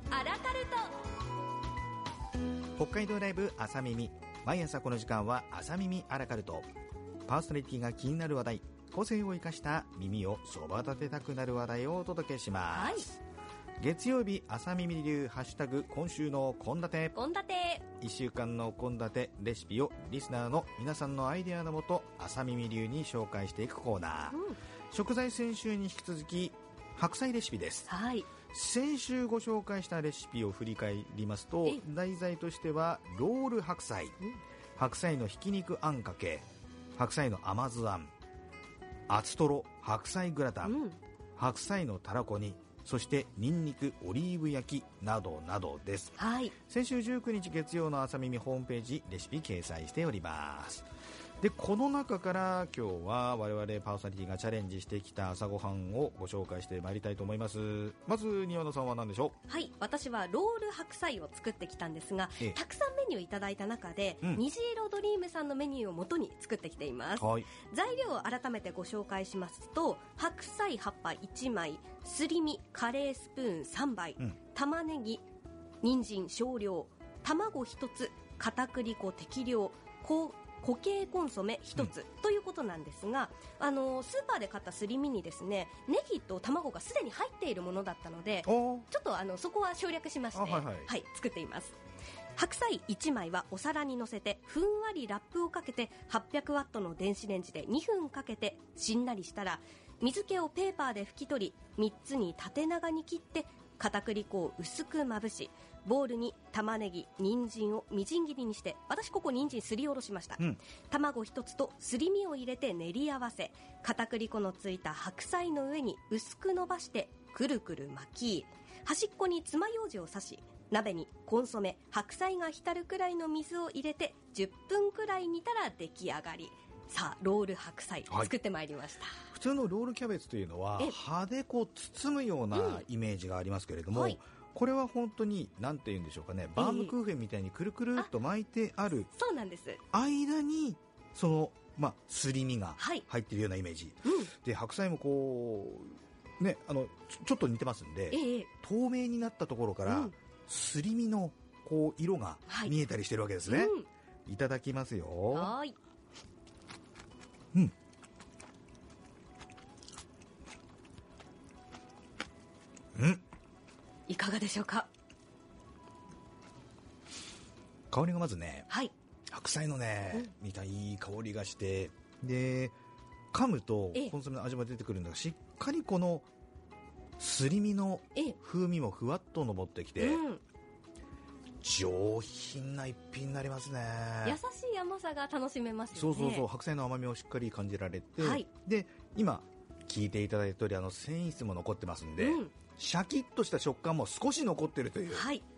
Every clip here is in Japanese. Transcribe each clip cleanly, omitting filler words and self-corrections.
アラカルト。北海道ライブ朝耳、毎朝この時間は朝耳アラカルト。パーソナリティが気になる話題、個性を生かした耳をそば立てたくなる話題をお届けします、月曜日朝耳流ハッシュタグ今週の献立。1週間の献立レシピをリスナーの皆さんのアイデアのもと朝耳流に紹介していくコーナー、食材先週に引き続き白菜レシピです、先週ご紹介したレシピを振り返りますと、題材としてはロール白菜、白菜のひき肉あんかけ、白菜の甘酢あん、厚とろ白菜グラタン、白菜のたらこ煮、そしてニンニクオリーブ焼きなどなどです、先週19日月曜の朝耳ホームページレシピ掲載しております。でこの中から今日は我々パーソナリティがチャレンジしてきた朝ごはんをご紹介してまいりたいと思います。まず庭野さんは何でしょう。 私はロール白菜を作ってきたんですが、たくさんメニューいただいた中で、虹色ドリームさんのメニューを元に作ってきています、材料を改めてご紹介しますと、白菜葉っぱ1枚、すり身カレースプーン3杯、玉ねぎ人参少量、卵1つ、片栗粉適量、固形コンソメ1つ、ということなんですが、スーパーで買ったすり身にですね、ネギと卵がすでに入っているものだったので、ちょっとそこは省略しまして、作っています。白菜1枚はお皿に乗せてふんわりラップをかけて800ワットの電子レンジで2分かけてしんなりしたら、水気をペーパーで拭き取り3つに縦長に切って片栗粉を薄くまぶし、ボウルに玉ねぎ人参をみじん切りにして、私ここ人参すりおろしました、卵一つとすり身を入れて練り合わせ、片栗粉のついた白菜の上に薄く伸ばしてくるくる巻き、端っこに爪楊枝を刺し、鍋にコンソメ白菜が浸るくらいの水を入れて10分くらい煮たら出来上がり。さあロール白菜作ってまいりました、 普通のロールキャベツというのは葉でこう包むようなイメージがありますけれども、これは本当に何て言うんでしょうかね、バームクーヘンみたいにくるくるっと巻いてある、 そうなんです。 間にその、すり身が入っているようなイメージ、で白菜もこうね、ちょっと似てますんで、透明になったところからすり身のこう色が見えたりしてるわけですね、いただきますよ。 いかがでしょうか。 香りがまずね、白菜のね、みたいい香りがして、で噛むとコンソメの味も出てくるんだが、しっかりこのすり身の風味もふわっと上ってきて、上品な一品になりますね。 優しい甘さが楽しめますよね。 そう白菜の甘みをしっかり感じられて、で今聞いていただいた通り繊維質も残ってますんで、シャキッとした食感も少し残ってるという、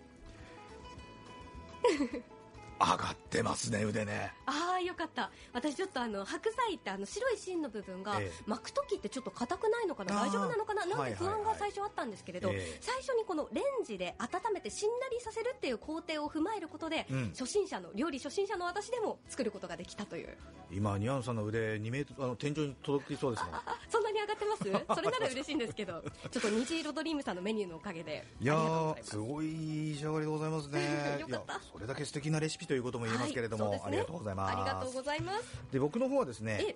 上がってますね、腕ね。 よかった。私ちょっと白菜って白い芯の部分が、巻くときってちょっと硬くないのかな、大丈夫なのかな、なんて不安が最初あったんですけれど、最初にこのレンジで温めてしんなりさせるっていう工程を踏まえることで、料理初心者の私でも作ることができたという。 今ニアンさんの腕2メートル天井に届きそうですもん。 そんなに上がってます？それなら嬉しいんですけど、ちょっと虹色ドリームさんのメニューのおかげで、 いやすごいいい仕上がりでございますね。 よかった。 それだけ素敵なレシピということも言えますけれども、ありがとうございます。 ありがとうございます。 で僕の方はですね、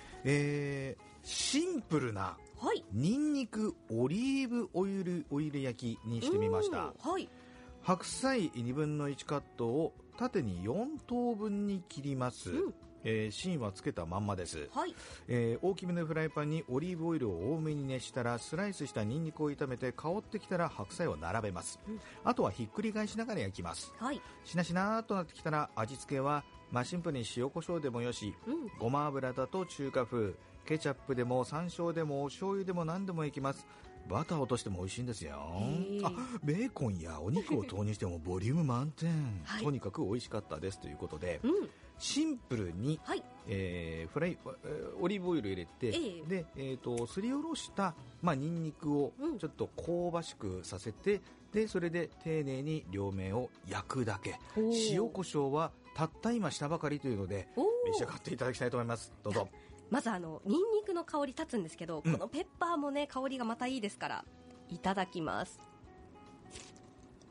シンプルなニンニクオリーブオイル焼きにしてみました。白菜2分の1カットを縦に4等分に切ります。芯はつけたまんまです、大きめのフライパンにオリーブオイルを多めに熱したら、スライスしたニンニクを炒めて香ってきたら白菜を並べます、あとはひっくり返しながら焼きます、しなしなーっとなってきたら味付けは、シンプルに塩コショウでもよし、ごま油だと中華風、ケチャップでも山椒でも醤油でも何でもいきます。バターを落としても美味しいんですよ。ベーコンやお肉を投入してもボリューム満点、とにかく美味しかったですということで、シンプルに、オリーブオイル入れて、ですりおろした、ニンニクをちょっと香ばしくさせて、でそれで丁寧に両面を焼くだけ。塩コショウはたった今したばかりというので召し上がっていただきたいと思います。どうぞ。 まずニンニクの香り立つんですけど、このペッパーもね香りがまたいいですから、いただきます。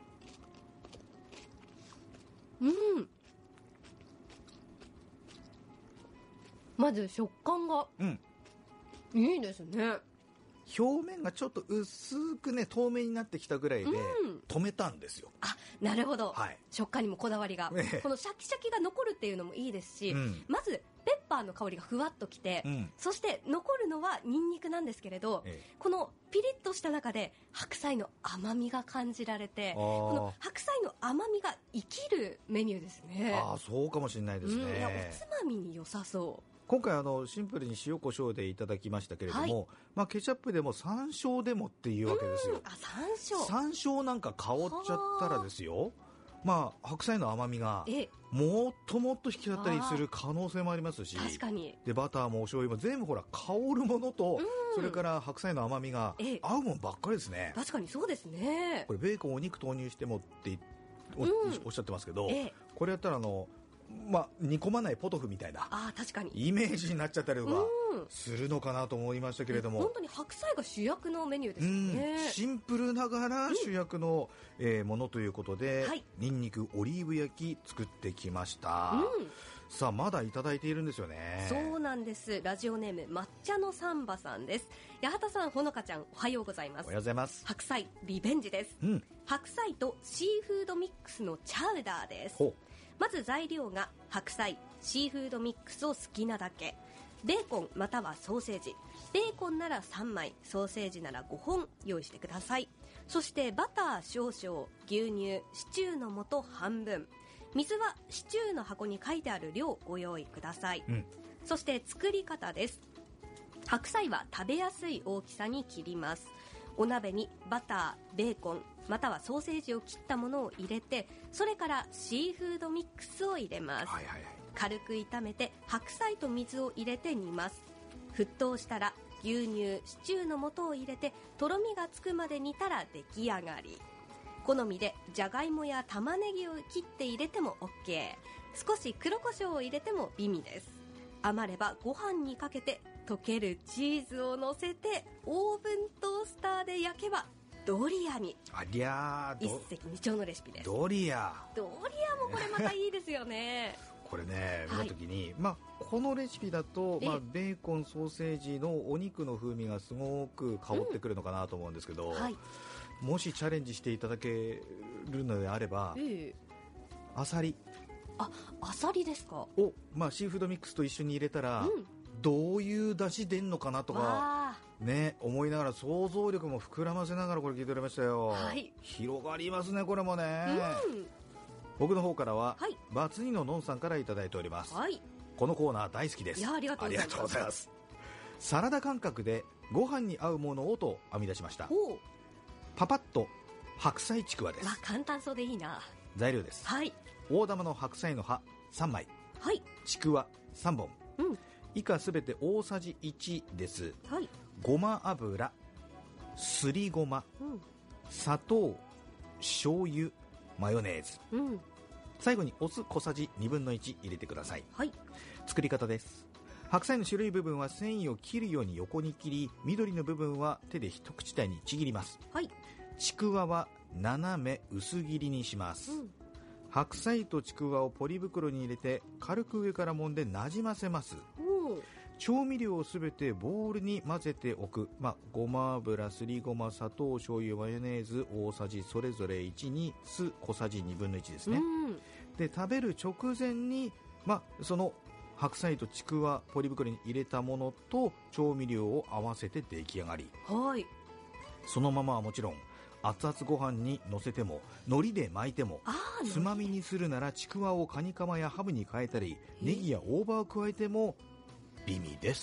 まず食感がいいですね。 表面がちょっと薄くね透明になってきたぐらいで止めたんですよ。 あ、なるほど、 はい、 食感にもこだわりが、このシャキシャキが残るっていうのもいいですし、まずペッパーの香りがふわっときて、そして残るのはニンニクなんですけれど、このピリッとした中で白菜の甘みが感じられて、この白菜の甘みが生きるメニューですね。 あ、そうかもしれないですね。 いや、おつまみに良さそう。 今回シンプルに塩コショウでいただきましたけれども、ケチャップでも山椒でもっていうわけですよ。山椒なんか香っちゃったらですよ、白菜の甘みがもっともっと引き立ったりする可能性もありますし、 確かに。 でバターもお醤油も全部ほら香るものと、それから白菜の甘みが合うもんばっかりですね。 確かにそうですね。 これベーコンお肉投入してもっておっしゃってますけど、これやったら煮込まないポトフみたいな確かにイメージになっちゃったりとかするのかなと思いましたけれども、 本当に白菜が主役のメニューですよね。 シンプルながら主役のものということで、ニンニクオリーブ焼き作ってきました。さあ、まだいただいているんですよね。 そうなんです。ラジオネーム抹茶のサンバさんです。八幡さん、ほのかちゃん、おはようございます。 おはようございます。 白菜リベンジです。白菜とシーフードミックスのチャウダーです。まず材料が白菜、シーフードミックスを好きなだけ、ベーコンまたはソーセージ、ベーコンなら3枚、ソーセージなら5本用意してください。そしてバター少々、牛乳、シチューの素半分、水はシチューの箱に書いてある量ご用意ください。そして作り方です。白菜は食べやすい大きさに切ります。お鍋にバター、ベーコンまたはソーセージを切ったものを入れて、それからシーフードミックスを入れます。軽く炒めて白菜と水を入れて煮ます。沸騰したら牛乳、シチューの素を入れてとろみがつくまで煮たら出来上がり。好みでじゃがいもや玉ねぎを切って入れても OK、 少し黒胡椒を入れても美味です。余ればご飯にかけて溶けるチーズを乗せてオーブントースターで焼けばドリアに。一石二鳥のレシピです。ドリアもこれまたいいですよね。 これね、見た時に、このレシピだと、ベーコン、ソーセージのお肉の風味がすごく香ってくるのかなと思うんですけど、もしチャレンジしていただけるのであれば、アサリですか。 シーフードミックスと一緒に入れたら、どういう出汁出んのかなとかね、思いながら想像力も膨らませながらこれ聞いておりましたよ。広がりますね、これもね。僕の方からは、バツ2ののんさんからいただいております。このコーナー大好きです。 ありがとうございます。 サラダ感覚でご飯に合うものをと編み出しました。パパッと白菜ちくわです。 簡単そうでいいな。 材料です。大玉の白菜の葉3枚、ちくわ3本、以下すべて大さじ1です。ごま油、すりごま、砂糖、醤油、マヨネーズ、最後にお酢小さじ1/2入れてください。作り方です。白菜の白い部分は繊維を切るように横に切り、緑の部分は手で一口大にちぎります。ちくわは斜め薄切りにします。白菜とちくわをポリ袋に入れて軽く上から揉んでなじませます。調味料をすべてボウルに混ぜておく、ごま油、すりごま、砂糖、醤油、マヨネーズ大さじそれぞれ1に酢小さじ1/2ですね。で食べる直前に、その白菜とちくわポリ袋に入れたものと調味料を合わせて出来上がり。そのままはもちろん熱々ご飯にのせても海苔で巻いても、つまみにするならちくわをカニカマやハムに変えたり、ネギや大葉を加えても美味です。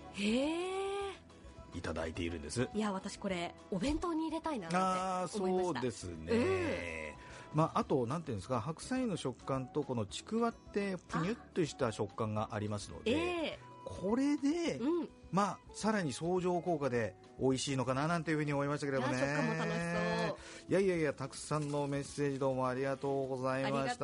いただいているんです。 私これお弁当に入れたいなって思いました。 そうですね。あとなんていうんですか、白菜の食感とこのちくわってぷにゅっとした食感がありますので、これで、さらに相乗効果で美味しいのかななんていうふうに思いましたけれどもね。 食感も楽しそう。 いやたくさんのメッセージどうもありがとうございました。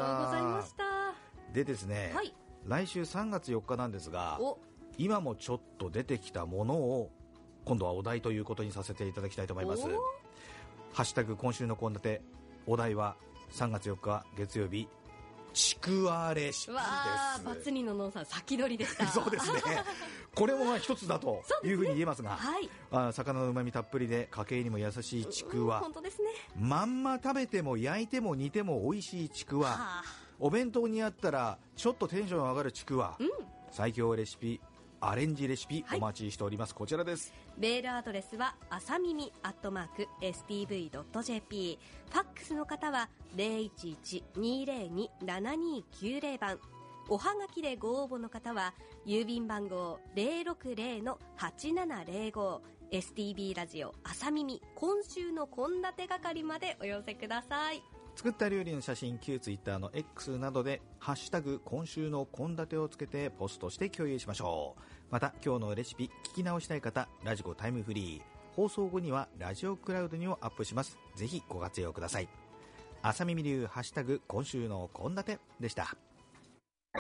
でですね、来週3月4日なんですが、今もちょっと出てきたものを今度はお題ということにさせていただきたいと思います。ハッシュタグ今週の献立、お題は3月4日月曜日ちくわレシピです。 わー、バツ2ののんさん先取りでしたそうですね、これも一つだというふうに言えますが、 はい、 魚のうまみたっぷりで家計にも優しいちくわ、 本当ですね。 まんま食べても焼いても煮ても美味しいちくわ、お弁当にあったらちょっとテンション上がるちくわ、最強レシピアレンジレシピお待ちしております、こちらです。 メールアドレスはあさみみ@stv.jp、 ファックスの方は 011-202-7290 番、おはがきでご応募の方は郵便番号 060-8705 STB ラジオあさみみ今週の献立係までお寄せください。 作った料理の写真、旧ツイッターの X などでハッシュタグ今週の献立をつけてポストして共有しましょう。また今日のレシピ聞き直したい方、ラジコタイムフリー放送後にはラジオクラウドにもアップします。ぜひご活用ください。あさみみ流ハッシュタグ今週の献立でした。